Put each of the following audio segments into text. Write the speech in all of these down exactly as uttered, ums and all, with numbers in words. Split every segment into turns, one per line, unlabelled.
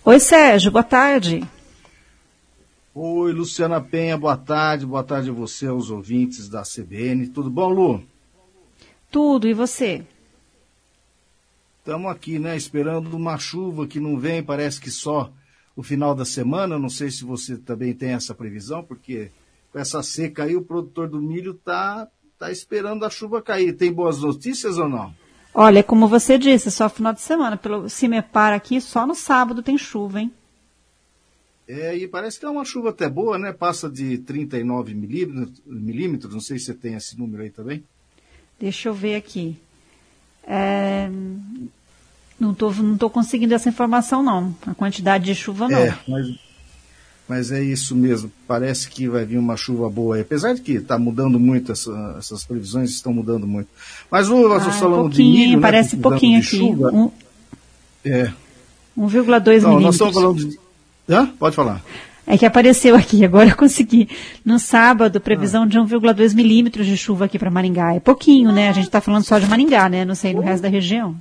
Oi, Sérgio, boa tarde.
Oi, Luciana Penha, boa tarde. Boa tarde a você, aos ouvintes da C B N. Tudo bom, Lu?
Tudo, e você?
Estamos aqui, né, esperando uma chuva que não vem, parece que só o final da semana. Não sei se você também tem essa previsão, porque com essa seca aí o produtor do milho está tá esperando a chuva cair. Tem boas notícias ou não?
Olha, como você disse, só final de semana. Pelo CIMEPAR aqui, só no sábado tem chuva, hein?
É, e parece que é uma chuva até boa, né? Passa de trinta e nove milímetros, milímetros, não sei se você tem esse número aí também.
Deixa eu ver aqui. É... Não estou não tô conseguindo essa informação, não. A quantidade de chuva, não.
É, mas, mas é isso mesmo. Parece que vai vir uma chuva boa aí. Apesar de que está mudando muito, essa, essas previsões estão mudando muito. Mas o nós
ah,
falando
um
de milho,
parece
né?
pouquinho aqui.
Chuva,
um,
é.
um vírgula dois
Não,
milímetros.
nós estamos falando de... Hã? Pode falar.
É que apareceu aqui, agora eu consegui. No sábado, previsão ah. de um vírgula dois milímetros de chuva aqui para Maringá. É pouquinho, né? A gente está falando só de Maringá, né? Não sei, no resto da região.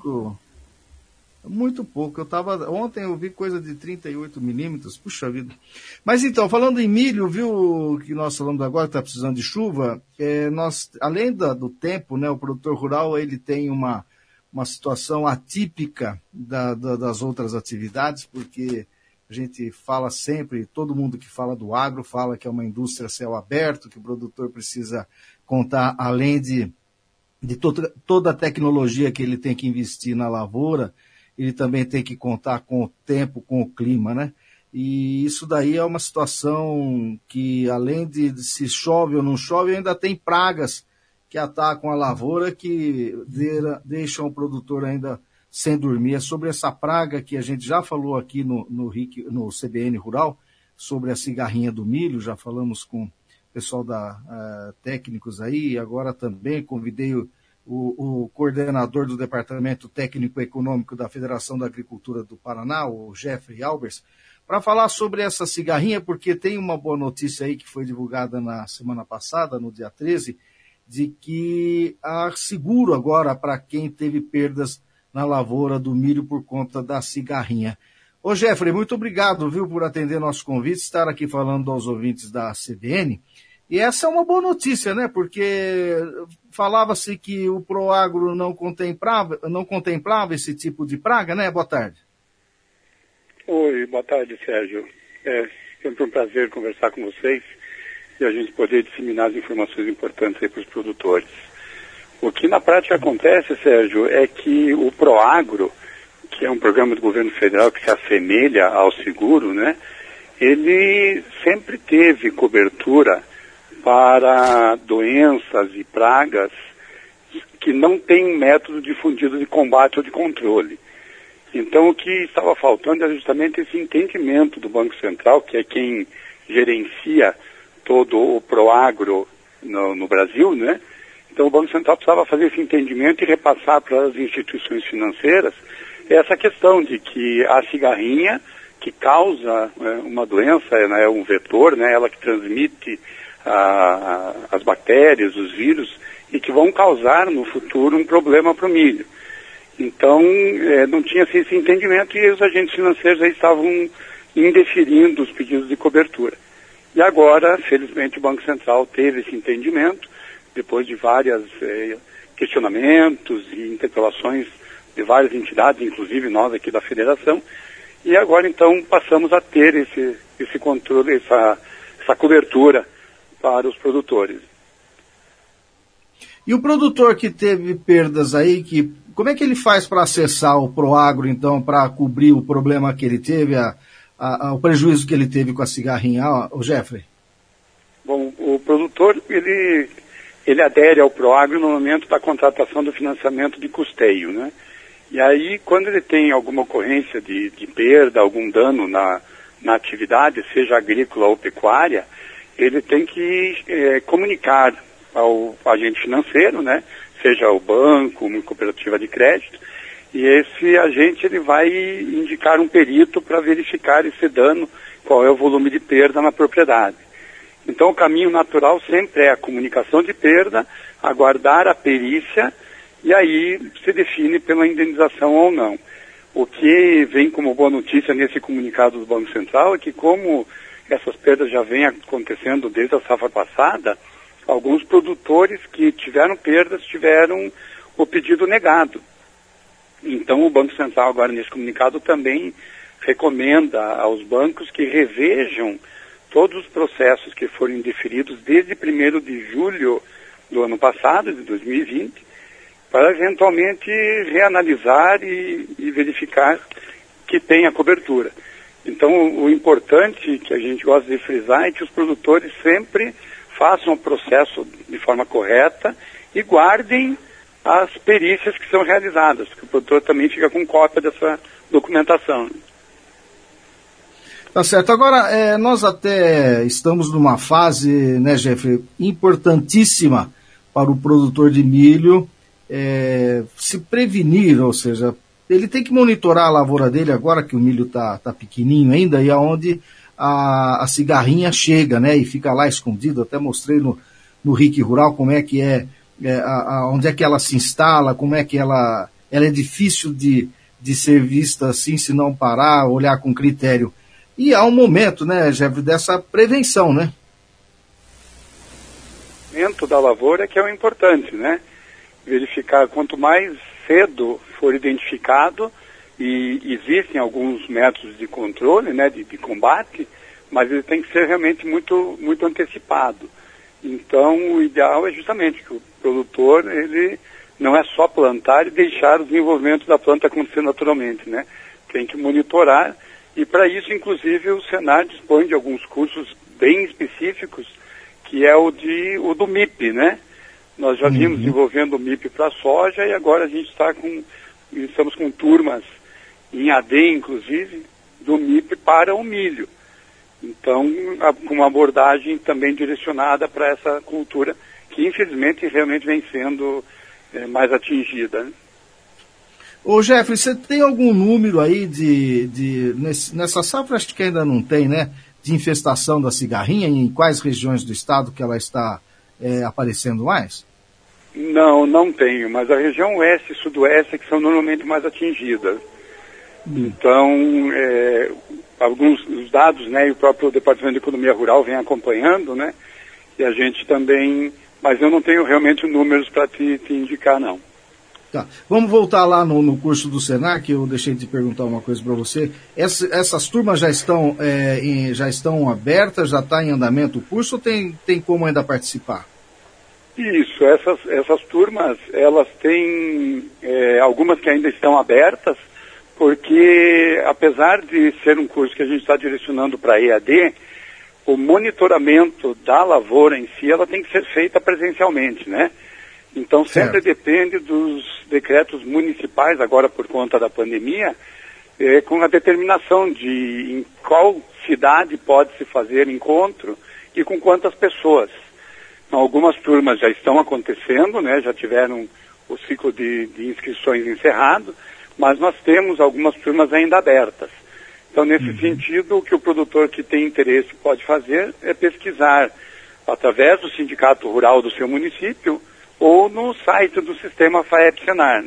Muito pouco. Eu tava, ontem eu vi coisa de trinta e oito milímetros. Puxa vida. Mas então, falando em milho, viu, que nós falamos agora, que está precisando de chuva, é, nós, além da, do tempo, né, o produtor rural ele tem uma, uma situação atípica da, da, das outras atividades, porque a gente fala sempre, todo mundo que fala do agro fala que é uma indústria a céu aberto, que o produtor precisa contar, além de, de to- toda a tecnologia que ele tem que investir na lavoura, ele também tem que contar com o tempo, com o clima, né? E isso daí é uma situação que, além de, de se chove ou não chove, ainda tem pragas que atacam a lavoura, que de, deixam o produtor ainda sem dormir. É sobre essa praga que a gente já falou aqui no, no, no C B N Rural, sobre a cigarrinha do milho, já falamos com o pessoal da uh, técnicos aí, agora também convidei o O, o coordenador do Departamento Técnico Econômico da Federação da Agricultura do Paraná, o Jeffrey Albers, para falar sobre essa cigarrinha, porque tem uma boa notícia aí que foi divulgada na semana passada, no dia treze, de que há seguro agora para quem teve perdas na lavoura do milho por conta da cigarrinha. Ô Jeffrey, muito obrigado, viu, por atender nosso convite, estar aqui falando aos ouvintes da C B N. E essa é uma boa notícia, né? Porque falava-se que o Proagro não contemplava, não contemplava esse tipo de praga, né? Boa tarde.
Oi, boa tarde, Sérgio. É sempre um prazer conversar com vocês e a gente poder disseminar as informações importantes aí para os produtores. O que na prática acontece, Sérgio, é que o Proagro, que é um programa do governo federal que se assemelha ao seguro, né? Ele sempre teve cobertura para doenças e pragas que não tem método difundido de combate ou de controle. Então, o que estava faltando é justamente esse entendimento do Banco Central, que é quem gerencia todo o Proagro no, no Brasil, né? Então, o Banco Central precisava fazer esse entendimento e repassar para as instituições financeiras essa questão de que a cigarrinha, que causa é, uma doença, né, é um vetor, né, ela que transmite A, as bactérias, os vírus, e que vão causar no futuro um problema para o milho. Então, é, não tinha assim, esse entendimento e os agentes financeiros aí estavam indeferindo os pedidos de cobertura. E agora, felizmente, o Banco Central teve esse entendimento, depois de vários é, questionamentos e interpelações de várias entidades, inclusive nós aqui da Federação, e agora, então, passamos a ter esse, esse controle, essa, essa cobertura para os produtores.
E o produtor que teve perdas aí, que, como é que ele faz para acessar o Proagro, então, para cobrir o problema que ele teve, a, a, a, o prejuízo que ele teve com a cigarrinha, o Jeffrey?
Bom, o produtor, ele, ele adere ao Proagro no momento da contratação do financiamento de custeio, né? E aí, quando ele tem alguma ocorrência de, de perda, algum dano na, na atividade, seja agrícola ou pecuária, ele tem que é, comunicar ao agente financeiro, né, seja o banco, uma cooperativa de crédito, e esse agente ele vai indicar um perito para verificar esse dano, qual é o volume de perda na propriedade. Então o caminho natural sempre é a comunicação de perda, aguardar a perícia, e aí se define pela indenização ou não. O que vem como boa notícia nesse comunicado do Banco Central é que, como essas perdas já vêm acontecendo desde a safra passada, alguns produtores que tiveram perdas tiveram o pedido negado. Então o Banco Central agora nesse comunicado também recomenda aos bancos que revejam todos os processos que foram indeferidos desde primeiro de julho do ano passado, de dois mil e vinte, para eventualmente reanalisar e, e verificar que tem a cobertura. Então o, o importante que a gente gosta de frisar é que os produtores sempre façam o processo de forma correta e guardem as perícias que são realizadas, porque o produtor também fica com cópia dessa documentação.
Tá certo. Agora, é, nós até estamos numa fase, né, Jeffrey, importantíssima para o produtor de milho é, se prevenir, ou seja, ele tem que monitorar a lavoura dele agora que o milho está tá pequenininho ainda e aonde a, a cigarrinha chega, né, e fica lá escondido. Até mostrei no, no R I C Rural como é que é, é a, a, onde é que ela se instala, como é que ela, ela é difícil de, de ser vista assim, se não parar, olhar com critério. E há um momento, né, Jeffrey, dessa prevenção, né?
O momento da lavoura que é o importante, né? Verificar quanto mais cedo for identificado, e existem alguns métodos de controle, né, de, de combate, mas ele tem que ser realmente muito, muito antecipado. Então, o ideal é justamente que o produtor, ele não é só plantar e deixar o desenvolvimento da planta acontecer naturalmente, né? Tem que monitorar. E para isso, inclusive, o Senar dispõe de alguns cursos bem específicos, que é o, de, o do M I P, né? Nós já vimos uhum. desenvolvendo o M I P para a soja e agora a gente está com, estamos com turmas em A D, inclusive, do M I P para o milho. Então, a, com uma abordagem também direcionada para essa cultura, que infelizmente realmente vem sendo é, mais atingida, né?
Ô Jeffrey, você tem algum número aí de, de nesse, nessa safra, acho que ainda não tem, né, de infestação da cigarrinha, em quais regiões do estado que ela está é, aparecendo mais?
Não, não tenho, mas a região oeste e sudoeste é que são normalmente mais atingidas. Hum. Então, é, alguns os dados, né, e o próprio Departamento de Economia Rural vem acompanhando, né, e a gente também, mas eu não tenho realmente números para te, te indicar, não.
Tá. Vamos voltar lá no, no curso do Senar, que eu deixei de perguntar uma coisa para você. Essa, essas turmas já estão, é, em, já estão abertas, já está em andamento o curso ou tem, tem como ainda participar?
Isso, essas, essas turmas, elas têm é, algumas que ainda estão abertas, porque apesar de ser um curso que a gente está direcionando para E A D, o monitoramento da lavoura em si, ela tem que ser feita presencialmente, né? Então sempre certo. Depende dos decretos municipais, agora por conta da pandemia, é, com a determinação de em qual cidade pode se fazer encontro e com quantas pessoas. Então, algumas turmas já estão acontecendo, né, já tiveram o ciclo de, de inscrições encerrado, mas nós temos algumas turmas ainda abertas. Então, nesse uhum. sentido, o que o produtor que tem interesse pode fazer é pesquisar através do sindicato rural do seu município ou no site do sistema FAEP-Senar.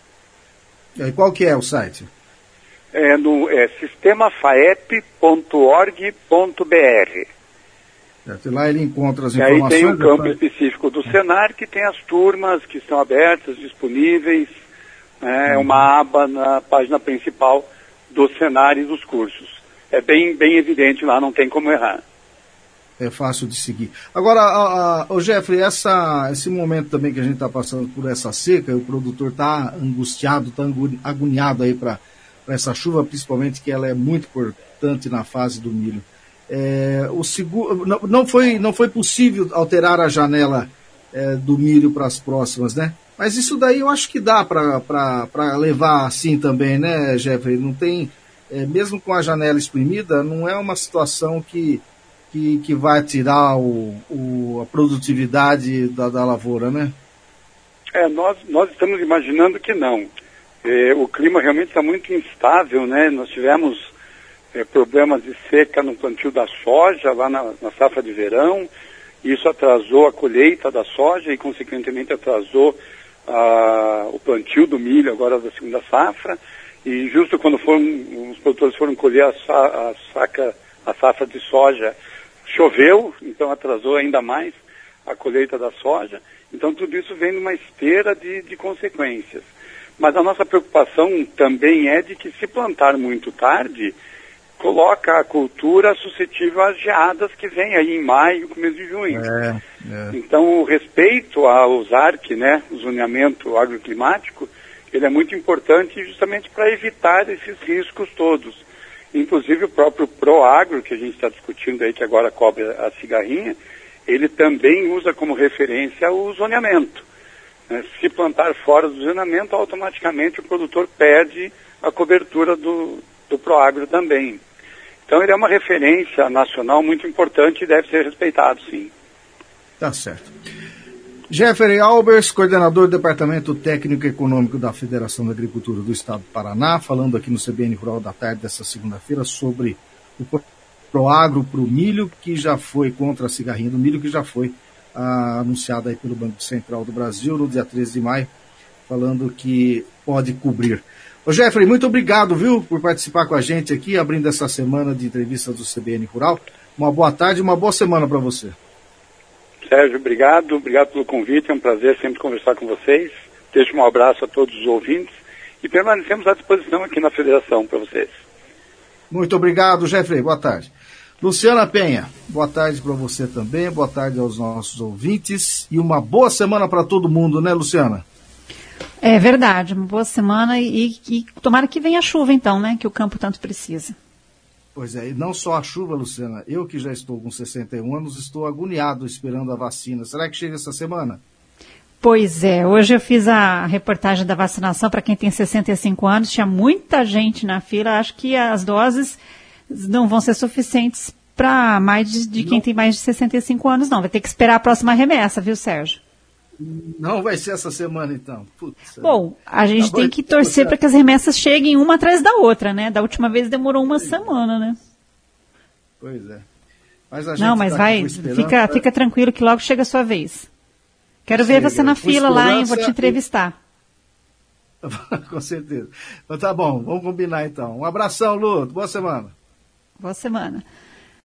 E qual que é o site?
É, no, é sistema faep ponto org ponto b r.
É, lá ele encontra as
e
informações.
Aí tem um campo específico do Senar que tem as turmas que estão abertas, disponíveis, né, uhum. uma aba na página principal do Senar e dos cursos. É bem, bem evidente lá, não tem como errar.
É fácil de seguir. Agora, a, a, o Jeffrey, essa, esse momento também que a gente está passando por essa seca, o produtor está angustiado, está agoniado aí para essa chuva, principalmente que ela é muito importante na fase do milho. É, o seguro, não, não, foi, não foi possível alterar a janela é, do milho para as próximas, né? Mas isso daí eu acho que dá para levar assim também, né, Jeffrey? Não tem, é, mesmo com a janela exprimida, não é uma situação que Que, que vai tirar o, o, a produtividade da, da lavoura, né?
É, nós, nós estamos imaginando que não. É, o clima realmente está muito instável, né? Nós tivemos é, problemas de seca no plantio da soja, lá na, na safra de verão. Isso atrasou a colheita da soja e, consequentemente, atrasou a, o plantio do milho agora da segunda safra. E justo quando foram, os produtores foram colher a, sa, a, saca, a safra de soja, choveu, então atrasou ainda mais a colheita da soja. Então tudo isso vem numa esteira de, de consequências. Mas a nossa preocupação também é de que se plantar muito tarde, coloca a cultura suscetível às geadas que vem aí em maio, começo de junho. É, é. Então o respeito ao Z A R C, né, o zoneamento agroclimático, ele é muito importante justamente para evitar esses riscos todos. Inclusive o próprio Proagro, que a gente está discutindo aí, que agora cobre a cigarrinha, ele também usa como referência o zoneamento. Se plantar fora do zoneamento, automaticamente o produtor perde a cobertura do, do Proagro também. Então ele é uma referência nacional muito importante e deve ser respeitado, sim.
Tá certo. Jeffrey Albers, coordenador do Departamento Técnico e Econômico da Federação da Agricultura do Estado do Paraná, falando aqui no C B N Rural da Tarde dessa segunda-feira sobre o Proagro para o milho, que já foi contra a cigarrinha do milho, que já foi ah, anunciada aí pelo Banco Central do Brasil no dia treze de maio, falando que pode cobrir. Ô Jeffrey, muito obrigado, viu, por participar com a gente aqui, abrindo essa semana de entrevistas do C B N Rural. Uma boa tarde e uma boa semana para você.
Sérgio, obrigado, obrigado pelo convite, é um prazer sempre conversar com vocês. Deixo um abraço a todos os ouvintes e permanecemos à disposição aqui na Federação para vocês.
Muito obrigado, Jeffrey, boa tarde. Luciana Penha, boa tarde para você também, boa tarde aos nossos ouvintes e uma boa semana para todo mundo, né, Luciana?
É verdade, uma boa semana e, e tomara que venha a chuva então, né, que o campo tanto precisa.
Pois é, e não só a chuva, Luciana, eu que já estou com sessenta e um anos, estou agoniado esperando a vacina. Será que chega essa semana?
Pois é, hoje eu fiz a reportagem da vacinação para quem tem sessenta e cinco anos, tinha muita gente na fila, acho que as doses não vão ser suficientes para mais de, de quem tem mais de sessenta e cinco anos, não. Vai ter que esperar a próxima remessa, viu, Sérgio?
Não vai ser essa semana, então. Putz,
bom, a gente tá tem que torcer para que as remessas cheguem uma atrás da outra, né? Da última vez demorou uma pois semana, né?
Pois é. Mas a gente
não, mas
tá
vai, fica, fica tranquilo que logo chega a sua vez. Quero chega. ver você na fila lá, hein? Vou te entrevistar.
Com certeza. Então tá bom, vamos combinar então. Um abração, Lu. Boa semana.
Boa semana.